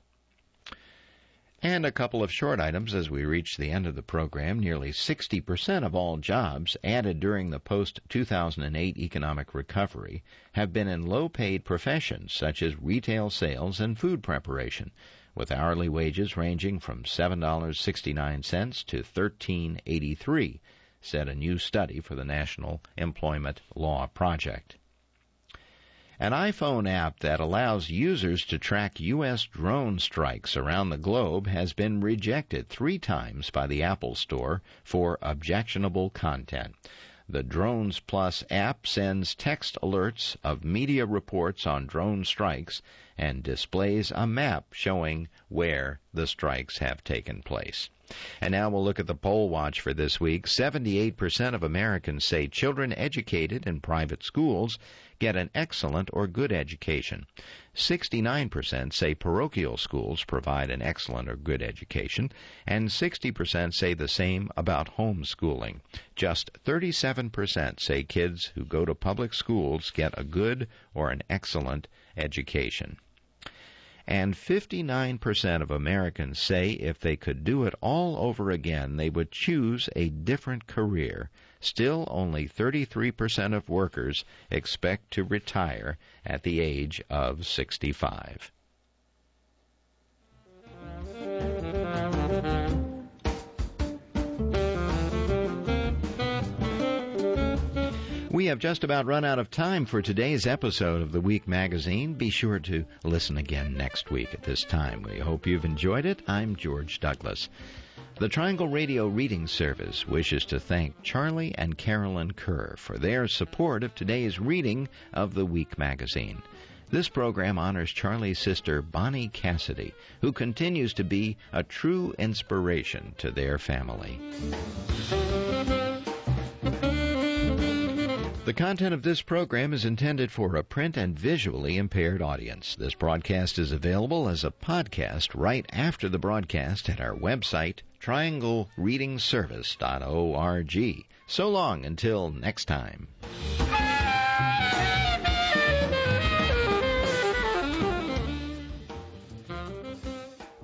And a couple of short items as we reach the end of the program. Nearly 60% of all jobs added during the post-2008 economic recovery have been in low-paid professions such as retail sales and food preparation, with hourly wages ranging from $7.69 to $13.83, said a new study for the National Employment Law Project. An iPhone app that allows users to track U.S. drone strikes around the globe has been rejected 3 times by the Apple Store for objectionable content. The Drones Plus app sends text alerts of media reports on drone strikes and displays a map showing where the strikes have taken place. And now we'll look at the poll watch for this week. 78% of Americans say children educated in private schools get an excellent or good education. 69% say parochial schools provide an excellent or good education, and 60% say the same about homeschooling. Just 37% say kids who go to public schools get a good or an excellent education. And 59% of Americans say if they could do it all over again, they would choose a different career. Still, only 33% of workers expect to retire at the age of 65. We have just about run out of time for today's episode of the Week Magazine. Be sure to listen again next week at this time. We hope you've enjoyed it. I'm George Douglas. The Triangle Radio Reading Service wishes to thank Charlie and Carolyn Kerr for their support of today's reading of the Week Magazine. This program honors Charlie's sister, Bonnie Cassidy, who continues to be a true inspiration to their family. The content of this program is intended for a print and visually impaired audience. This broadcast is available as a podcast right after the broadcast at our website, trianglereadingservice.org. So long until next time.